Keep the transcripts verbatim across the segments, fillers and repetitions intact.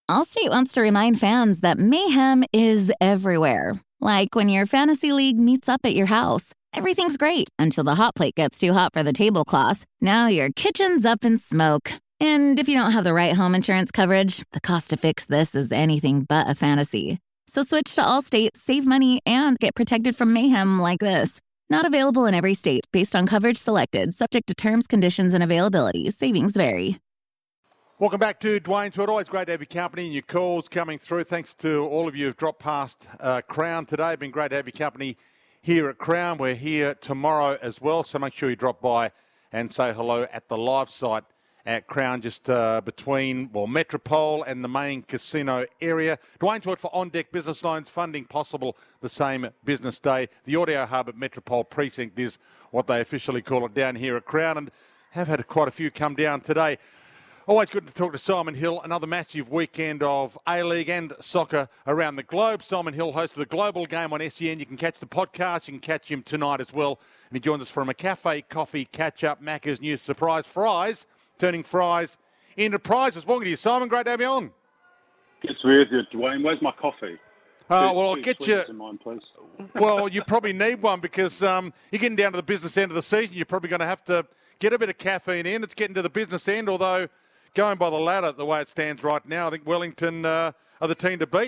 Allstate wants to remind fans that mayhem is everywhere. Like when your fantasy league meets up at your house. Everything's great until the hot plate gets too hot for the tablecloth. Now your kitchen's up in smoke. And if you don't have the right home insurance coverage, the cost to fix this is anything but a fantasy. So switch to Allstate, save money, and get protected from mayhem like this. Not available in every state based on coverage selected, subject to terms, conditions, and availability. Savings vary. Welcome back to Dwayne's World. Always great to have your company and your calls coming through. Thanks to all of you who've dropped past uh, Crown today. Been great to have your company here at Crown. We're here tomorrow as well, so make sure you drop by and say hello at the live site at Crown, just uh, between, well, Metropole and the main casino area. Dwayne's World for on-deck business loans, funding possible the same business day. The Audio Hub at Metropole Precinct is what they officially call it down here at Crown, and have had quite a few come down today. Always good to talk to Simon Hill. Another massive weekend of A-League and soccer around the globe. Simon Hill, host of the Global Game on S E N. You can catch the podcast. You can catch him tonight as well. And he joins us from a cafe, coffee, catch-up, Macca's new surprise fries, turning fries into prizes. Welcome to you, Simon. Great to have you on. Good to be with you, Dwayne. Where's my coffee? Oh, Two- well, I'll two get you. sweetness in mine, please. Well, you probably need one because um, you're getting down to the business end of the season. You're probably going to have to get a bit of caffeine in. It's getting to the business end, although going by the ladder, the way it stands right now, I think Wellington uh, are the team to beat.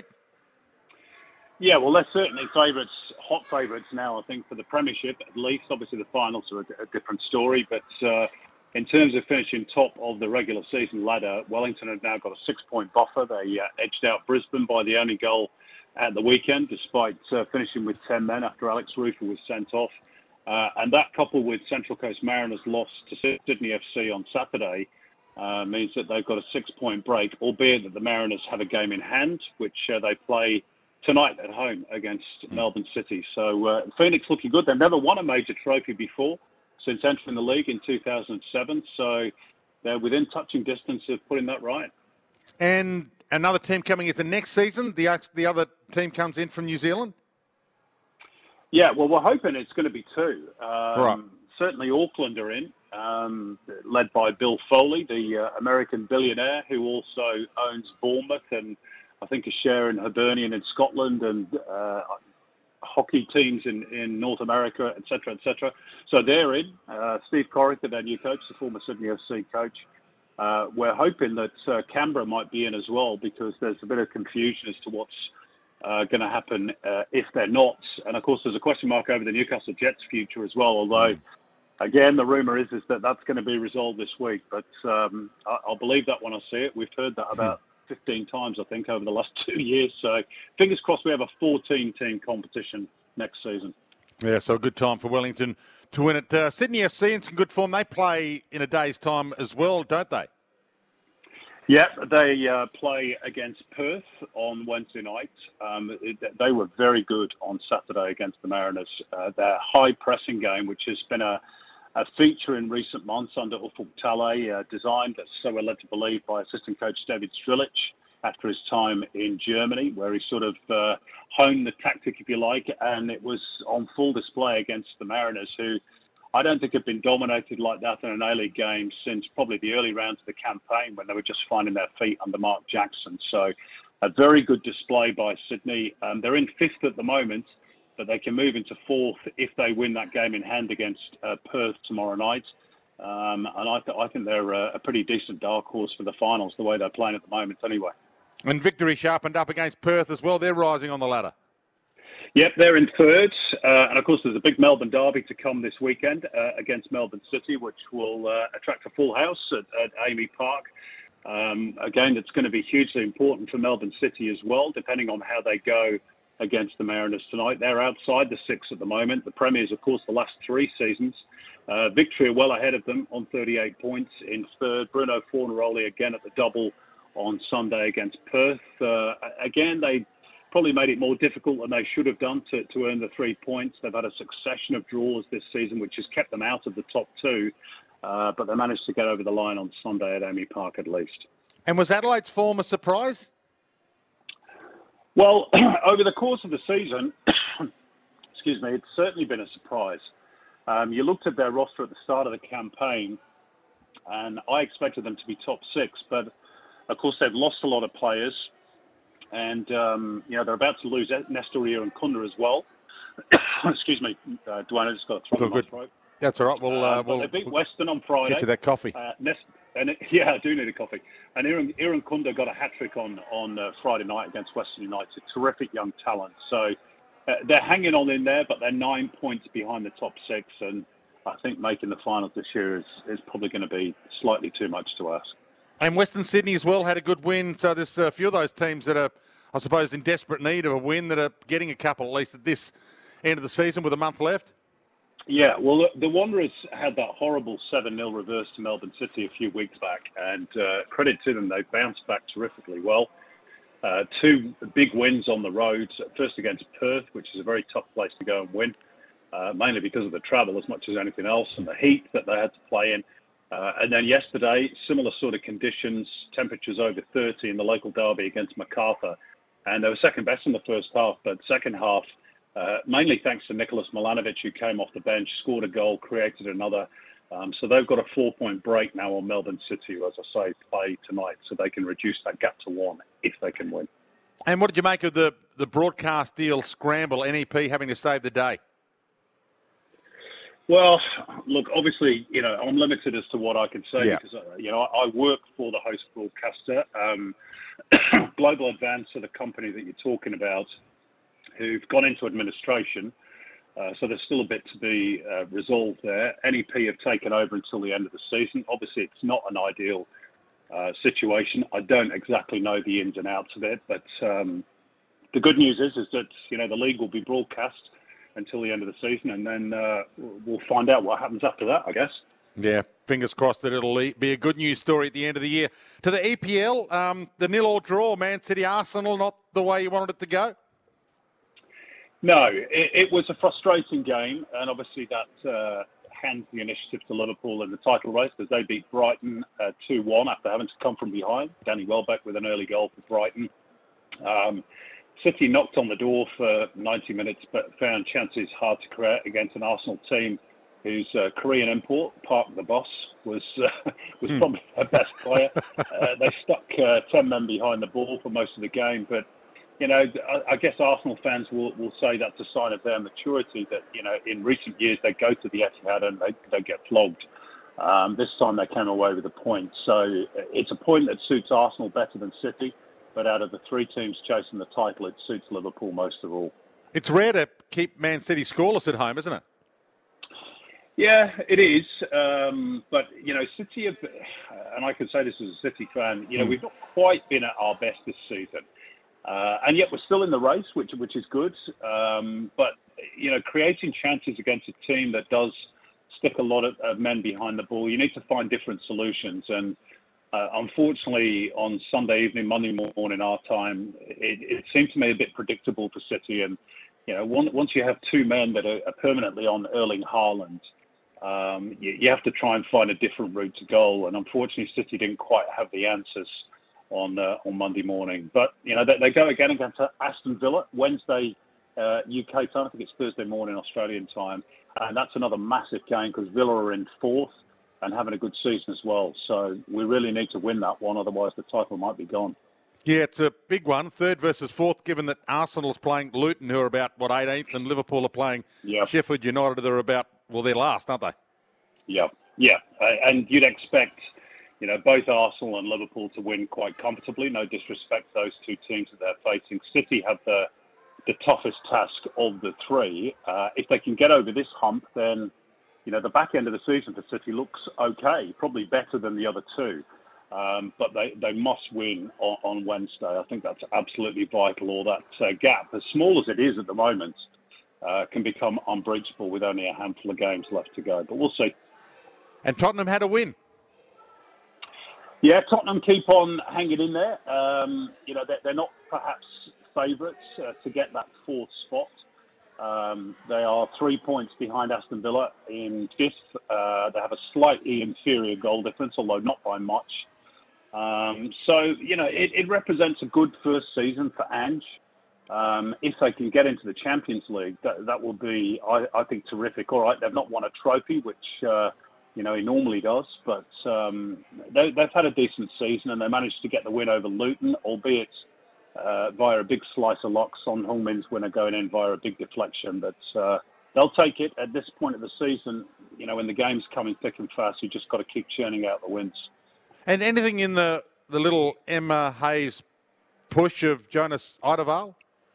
Yeah, well, they're certainly favourites, hot favourites now, I think, for the Premiership, at least. Obviously, the finals are a, a different story. But uh, in terms of finishing top of the regular season ladder, Wellington have now got a six-point buffer. They uh, edged out Brisbane by the only goal at the weekend, despite uh, finishing with ten men after Alex Rufer was sent off. Uh, and that, coupled with Central Coast Mariners' loss to Sydney F C on Saturday, Uh, means that they've got a six-point break, albeit that the Mariners have a game in hand, which uh, they play tonight at home against mm. Melbourne City. So uh, Phoenix looking good. They've never won a major trophy before since entering the league in two thousand seven. So they're within touching distance of putting that right. And another team coming is the next season. The, the other team comes in from New Zealand? Yeah, well, we're hoping it's going to be two. Um, right. Certainly Auckland are in. Um, led by Bill Foley, the uh, American billionaire who also owns Bournemouth and I think a share in Hibernian in Scotland and uh, hockey teams in, in North America, et cetera, et cetera. So they're in. Uh, Steve Corica, their new coach, the former Sydney F C coach. Uh, we're hoping that uh, Canberra might be in as well because there's a bit of confusion as to what's uh, going to happen uh, if they're not. And of course, there's a question mark over the Newcastle Jets' future as well, although mm. Again, the rumour is, is that that's going to be resolved this week, but um, I, I'll believe that when I see it. We've heard that about fifteen times, I think, over the last two years. So fingers crossed we have a fourteen-team competition next season. Yeah, so a good time for Wellington to win it. Uh, Sydney F C in some good form. They play in a day's time as well, don't they? Yeah, they uh, play against Perth on Wednesday night. Um, it, they were very good on Saturday against the Mariners. Uh, their high pressing game, which has been a A feature in recent months under Ufuk Talay, uh, designed, so we're led to believe, by assistant coach David Strilic after his time in Germany, where he sort of uh, honed the tactic, if you like, and it was on full display against the Mariners, who I don't think have been dominated like that in an A-League game since probably the early rounds of the campaign when they were just finding their feet under Mark Jackson. So a very good display by Sydney. Um, they're in fifth at the moment, but they can move into fourth if they win that game in hand against uh, Perth tomorrow night. Um, and I, th- I think they're a, a pretty decent dark horse for the finals, the way they're playing at the moment anyway. And victory sharpened up against Perth as well. They're rising on the ladder. Yep, they're in third. Uh, and, of course, there's a big Melbourne derby to come this weekend uh, against Melbourne City, which will uh, attract a full house at, at Amy Park. Um, again, it's going to be hugely important for Melbourne City as well, depending on how they go against the Mariners tonight. They're outside the six at the moment. The Premiers, of course, the last three seasons. Uh, Victory are well ahead of them on thirty-eight points in third. Bruno Fornaroli again at the double on Sunday against Perth. Uh, again, they probably made it more difficult than they should have done to, to earn the three points. They've had a succession of draws this season, which has kept them out of the top two. Uh, but they managed to get over the line on Sunday at Amy Park at least. And was Adelaide's form a surprise? Well, over the course of the season, excuse me, it's certainly been a surprise. Um, you looked at their roster at the start of the campaign, and I expected them to be top six, but Of course, they've lost a lot of players, and um, you know they're about to lose Nestor Irankunda as well. Excuse me, uh, Dwayne, I just got a throat in my throat. That's all right. We'll, uh, uh, we'll they beat we'll Western on Friday. get you that coffee. Uh, Nest, and it, yeah, I do need a coffee. And Iran, Irankunda got a hat trick on on uh, Friday night against Western United. Terrific young talent. So uh, they're hanging on in there, but they're nine points behind the top six, and I think making the finals this year is, is probably going to be slightly too much to ask. And Western Sydney as well had a good win. So there's a few of those teams that are, I suppose, in desperate need of a win that are getting a couple at least at this end of the season with a month left. Yeah, well, the Wanderers had that horrible seven nil reverse to Melbourne City a few weeks back, and uh, credit to them, they bounced back terrifically well. Uh, two big wins on the road, first against Perth, which is a very tough place to go and win, uh, mainly because of the travel as much as anything else and the heat that they had to play in. Uh, and then yesterday, similar sort of conditions, temperatures over thirty in the local derby against Macarthur. And they were second best in the first half, but second half, uh, mainly thanks to Nicholas Milanovic, who came off the bench, scored a goal, created another. Um, so they've got a four-point break now on Melbourne City, who, as I say, play tonight, so they can reduce that gap to one if they can win. And what did you make of the, the broadcast deal scramble, N E P having to save the day? Well, look, obviously, you know, I'm limited as to what I can say yeah. because, uh, you know, I, I work for the host broadcaster. Um, Global Advance are the company that you're talking about, who've gone into administration. Uh, so there's still a bit to be uh, resolved there. N E P have taken over until the end of the season. Obviously, it's not an ideal uh, situation. I don't exactly know the ins and outs of it, but um, the good news is, is that, you know, the league will be broadcast until the end of the season, and then uh, we'll find out what happens after that, I guess. Yeah, fingers crossed that it'll be a good news story at the end of the year. To the E P L, um, the nil-all draw, Man City Arsenal, not the way you wanted it to go? No, it, it was a frustrating game, and obviously that uh, hands the initiative to Liverpool in the title race because they beat Brighton uh, two one after having to come from behind. Danny Welbeck with an early goal for Brighton. Um, City knocked on the door for ninety minutes, but found chances hard to create against an Arsenal team whose uh, Korean import, Park the Boss, was uh, was hmm. probably their best player. uh, they stuck uh, ten men behind the ball for most of the game, but you know, I, I guess Arsenal fans will, will say that's a sign of their maturity. That you know, in recent years they go to the Etihad and they they get flogged. Um, this time they came away with a point, so it's a point that suits Arsenal better than City. But out of the three teams chasing the title, it suits Liverpool most of all. It's rare to keep Man City scoreless at home, isn't it? Yeah, it is. Um, but, you know, City, have, and I can say this as a City fan, you know, mm. we've not quite been at our best this season. Uh, and yet we're still in the race, which which is good. Um, but, you know, creating chances against a team that does stick a lot of, of men behind the ball, you need to find different solutions. And Uh, unfortunately, on Sunday evening, Monday morning, our time, it, it seemed to me a bit predictable for City. And, you know, one, once you have two men that are, are permanently on Erling Haaland, um, you, you have to try and find a different route to goal. And unfortunately, City didn't quite have the answers on uh, on Monday morning. But, you know, they, they go again against Aston Villa, Wednesday uh, U K time. I think it's Thursday morning Australian time. And that's another massive game because Villa are in fourth and having a good season as well. So we really need to win that one, otherwise the title might be gone. Yeah, it's a big one, third versus fourth, given that Arsenal's playing Luton, who are about, what, eighteenth, and Liverpool are playing yep. Sheffield United, who are about, well, they're last, aren't they? Yeah, yeah. Uh, and you'd expect, you know, both Arsenal and Liverpool to win quite comfortably. No disrespect to those two teams that they're facing. City have the, the toughest task of the three. Uh, if they can get over this hump, then you know, the back end of the season for City looks okay, probably better than the other two. Um, but they, they must win on, on Wednesday. I think that's absolutely vital, or that uh, gap, as small as it is at the moment, uh, can become unbreachable with only a handful of games left to go. But we'll see. And Tottenham had a win. Yeah, Tottenham keep on hanging in there. Um, you know, they're, they're not perhaps favourites uh, to get that fourth spot. Um, they are three points behind Aston Villa in fifth. Uh, they have a slightly inferior goal difference, although not by much. Um, so, you know, it, it represents a good first season for Ange. Um, if they can get into the Champions League, that, that will be, I, I think, terrific. All right, they've not won a trophy, which uh, You know, he normally does, but um, they, they've had a decent season and they managed to get the win over Luton, albeit uh, via a big slice of luck. Son Heung-min's winner going in via a big deflection, but uh, they'll take it at this point of the season. You know, when the game's coming thick and fast, you just got to keep churning out the wins. And anything in the, the little Emma Hayes push of Jonas Eidevall?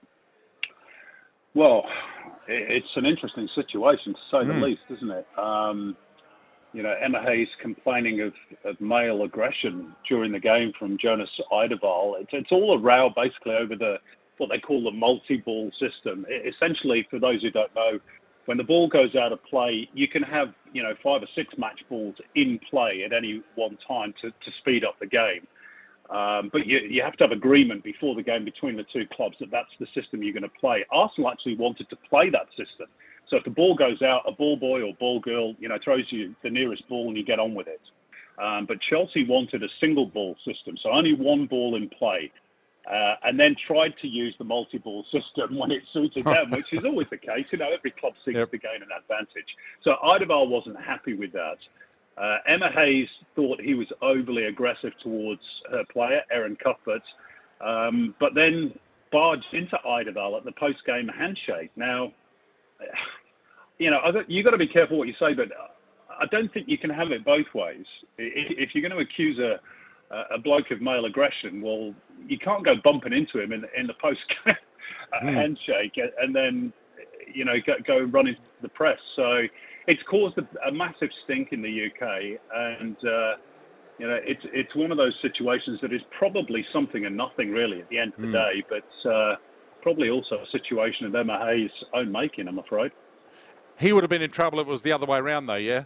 Well, it's an interesting situation, to say the Mm. least, isn't it? Um, you know, Emma Hayes complaining of, of male aggression during the game from Jonas Eidevall. It's, it's all a row, basically, over the what they call the multi-ball system. It, essentially, for those who don't know, when the ball goes out of play, you can have, you know, five or six match balls in play at any one time to, to speed up the game. Um, but you, you have to have agreement before the game between the two clubs that that's the system you're going to play. Arsenal actually wanted to play that system. So if the ball goes out, a ball boy or ball girl, you know, throws you the nearest ball and you get on with it. Um, but Chelsea wanted a single ball system, so only one ball in play, uh, and then tried to use the multi-ball system when it suited them, which is always the case. You know, every club seeks yep. to gain an advantage. So Eidevall wasn't happy with that. Uh, Emma Hayes thought he was overly aggressive towards her player, Erin Cuthbert, um, but then barged into Eidevall at the post-game handshake. Now, you know, you've got to be careful what you say, but I don't think you can have it both ways. If you're going to accuse a, a bloke of male aggression, well, you can't go bumping into him in, in the post-game mm. handshake and then, you know, go, go run into the press. So it's caused a, a massive stink in the U K, and uh, you know it's it's one of those situations that is probably something and nothing really at the end of the mm. day, but uh, probably also a situation of Emma Hayes' own making, I'm afraid. He would have been in trouble if it was the other way around, though, yeah?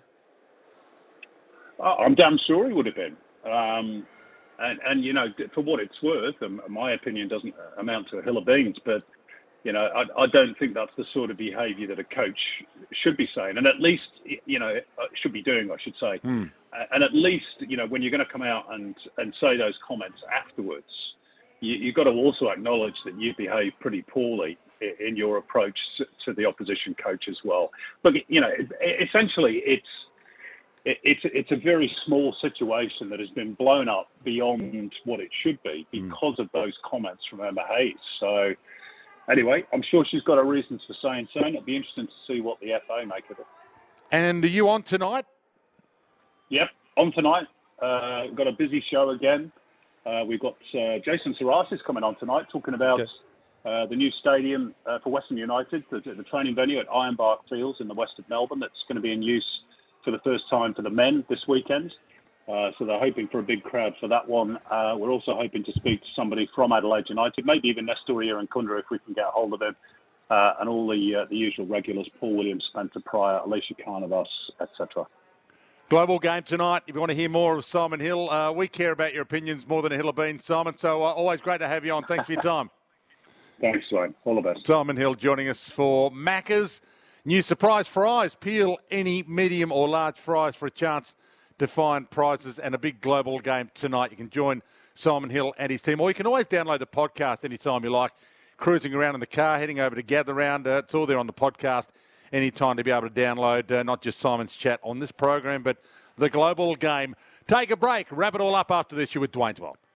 I'm damn sure he would have been. Um, and, and, you know, for what it's worth, um, my opinion doesn't amount to a hill of beans, but you know, I, I don't think that's the sort of behaviour that a coach should be saying, and at least, you know, should be doing, I should say. Mm. And at least, you know, when you're going to come out and, and say those comments afterwards, you, you've got to also acknowledge that you behaved pretty poorly in, in your approach to, to the opposition coach as well. Look, you know, essentially, it's it, it's it's a very small situation that has been blown up beyond what it should be because mm. of those comments from Emma Hayes. So. Anyway, I'm sure she's got her reasons for saying so, and it'll be interesting to see what the F A make of it. And are you on tonight? Yep, on tonight. Uh, we've got a busy show again. Uh, we've got uh, Jason Sarasis coming on tonight, talking about yes. uh, the new stadium uh, for Western United, the, the training venue at Ironbark Fields in the west of Melbourne. That's going to be in use for the first time for the men this weekend. Uh, so they're hoping for a big crowd for that one. Uh, we're also hoping to speak to somebody from Adelaide United, maybe even Nestor Irankunda if we can get hold of him, uh, and all the uh, the usual regulars, Paul Williams, Spencer Pryor, Alicia Carnivas, et cetera. Global game tonight. If you want to hear more of Simon Hill, uh, we care about your opinions more than a hill of beans, Simon. So uh, always great to have you on. Thanks for your time. Thanks, Wayne. All the best. Simon Hill joining us for Macca's. New surprise fries. Peel any medium or large fries for a chance to find prizes and a big global game tonight. You can join Simon Hill and his team, or you can always download the podcast anytime you like. Cruising around in the car, heading over to Gather Round. Uh, it's all there on the podcast anytime to be able to download uh, not just Simon's chat on this program, but the global game. Take a break. Wrap it all up after this. You're with Dwayne's World.